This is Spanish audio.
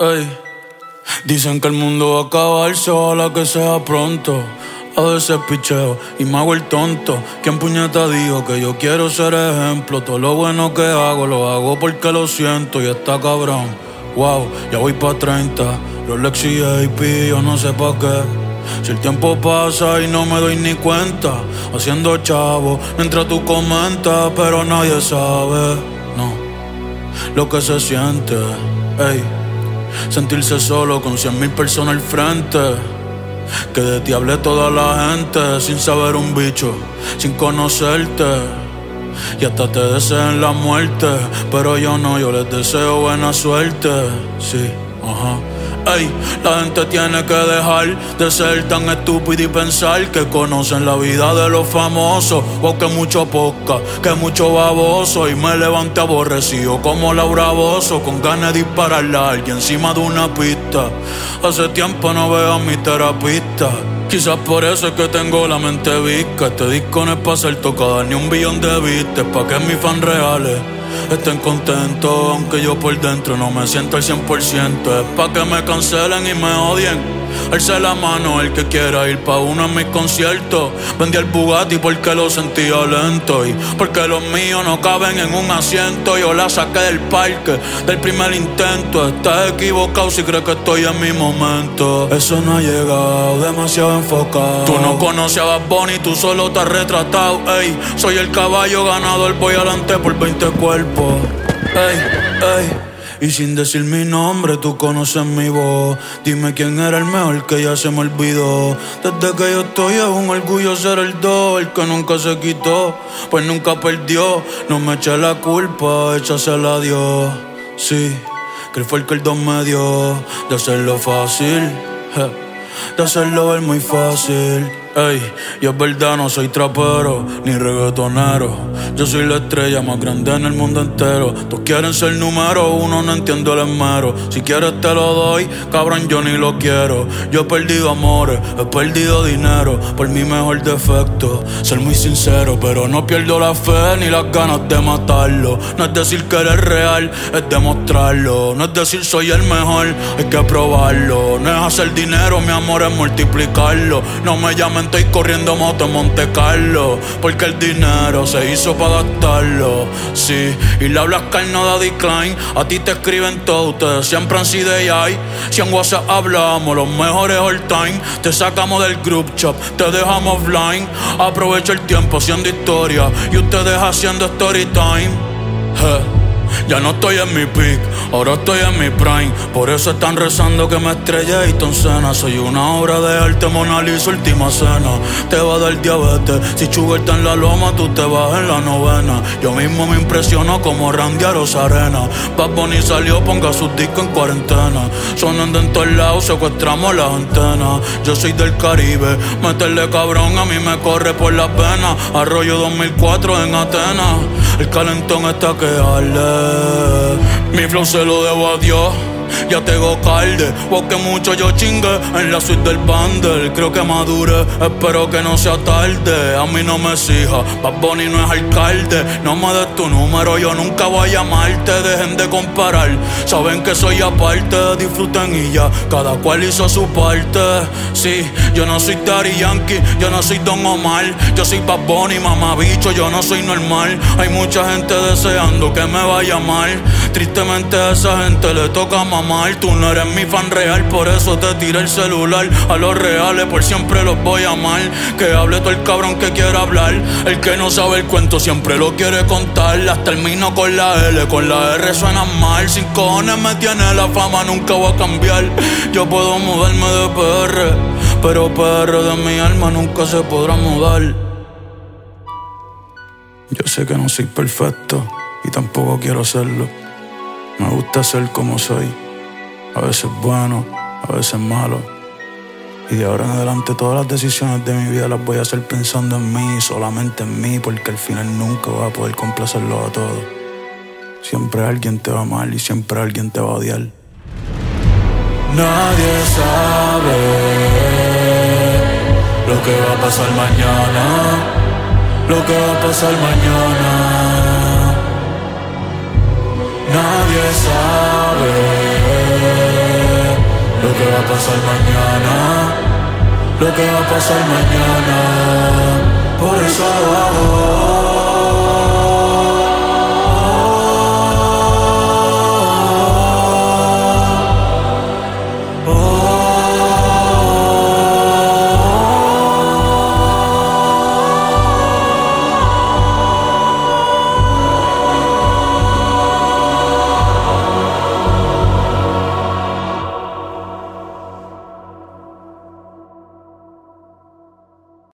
Ey. Dicen que el mundo va a acabarse, ojalá que sea pronto. A veces picheo y me hago el tonto. ¿Quién puñeta dijo que yo quiero ser ejemplo? Todo lo bueno que hago, lo hago porque lo siento y está cabrón. Wow, ya voy pa' 30, Rolex y AP, yo no sé pa' qué. Si el tiempo pasa y no me doy ni cuenta, haciendo chavo mientras tú comentas, pero nadie sabe, no, lo que se siente, ey. Sentirse solo con 100,000 personas al frente. Que de ti hable toda la gente sin saber un bicho, sin conocerte. Y hasta te deseen la muerte, pero yo no, yo les deseo buena suerte. Sí, ajá. Ey, la gente tiene que dejar de ser tan estúpida y pensar que conocen la vida de los famosos. O que mucho poca, que mucho baboso. Y me levanté aborrecido como Laura Bozzo, con ganas de dispararle a alguien encima de una pista. Hace tiempo no veo a mi terapista. Quizás por eso es que tengo la mente visca. Este disco no es pa' ser tocada ni 1 billón de vistas. Pa' que mis fans reales estén contentos, aunque yo por dentro no me siento al 100%. Es pa' que me cancelen y me odien. Alce la mano el que quiera ir pa' uno en mis conciertos. Vendí el Bugatti porque lo sentía lento y porque los míos no caben en un asiento. Yo la saqué del parque del primer intento. Estás equivocado si crees que estoy en mi momento. Eso no ha llegado, demasiado enfocado. Tú no conoces a Bad Bunny, tú solo te has retratado. Ey, soy el caballo ganador, voy adelante por 20 cuerpos. Ey, ey. Y sin decir mi nombre, tú conoces mi voz. Dime quién era el mejor que ya se me olvidó. Desde que yo estoy es un orgullo ser el 2. El que nunca se quitó, pues nunca perdió. No me eché la culpa, échasela a Dios. Sí, que fue el que el 2 me dio. De hacerlo fácil, de hacerlo ver muy fácil. Ey, y es verdad, no soy trapero ni reggaetonero. Yo soy la estrella más grande en el mundo entero. Todos quieren ser número 1, no entiendo el esmero. Si quieres te lo doy, cabrón, yo ni lo quiero. Yo he perdido amores, he perdido dinero. Por mi mejor defecto, ser muy sincero. Pero no pierdo la fe ni las ganas de matarlo. No es decir que eres real, es demostrarlo. No es decir soy el mejor, hay que probarlo. No es hacer dinero, mi amor, es multiplicarlo. No me llamen, estoy corriendo moto en Monte Carlo, porque el dinero se hizo para gastarlo. Sí, y le hablas carno da decline. A ti te escriben todo, ustedes siempre han sido AI. Si en WhatsApp hablamos, los mejores all time. Te sacamos del group chat, te dejamos blind. Aprovecho el tiempo haciendo historia y ustedes haciendo story time. Ya no estoy en mi peak, ahora estoy en mi prime. Por eso están rezando que me estrelle y Toncena. Soy una obra de arte, Mona Lisa, última cena. Te va a dar diabetes, si Sugar está en la loma, tú te vas en la novena. Yo mismo me impresiono como Randy a Rosarena. Bad Bunny salió, ponga sus discos en cuarentena. Sonando en todos lados, secuestramos las antenas. Yo soy del Caribe, meterle cabrón a mí me corre por las venas. Arroyo 2004 en Atenas, el calentón está que arde. Mi flow se lo debo a Dios, ya tengo calde. Porque mucho yo chingue en la suite del bundle. Creo que madure, espero que no sea tarde. A mí no me exija, Bad Bunny no es alcalde. No me des tu número, yo nunca voy a llamarte. Dejen de comparar, saben que soy aparte. Disfruten y ya, cada cual hizo su parte. Sí, yo no soy Daddy Yankee, yo no soy Don Omar. Yo soy Bad Bunny, mamabicho, yo no soy normal. Hay mucha gente deseando que me vaya mal. Tristemente a esa gente le toca mamar. Tú no eres mi fan real, por eso te tiré el celular. A los reales por siempre los voy a amar. Que hable todo el cabrón que quiera hablar. El que no sabe el cuento siempre lo quiere contar. Las termino con la L, con la R suenan mal. Sin cojones me tiene la fama, nunca voy a cambiar. Yo puedo mudarme de PR, pero PR de mi alma nunca se podrá mudar. Yo sé que no soy perfecto y tampoco quiero serlo. Me gusta ser como soy. A veces bueno, a veces malo. Y de ahora en adelante todas las decisiones de mi vida las voy a hacer pensando en mí, solamente en mí, porque al final nunca voy a poder complacerlo a todos. Siempre alguien te va a amar y siempre alguien te va a odiar. Nadie sabe lo que va a pasar mañana, lo que va a pasar mañana. Nadie sabe lo que va a pasar mañana, lo que va a pasar mañana. Por eso lo hago.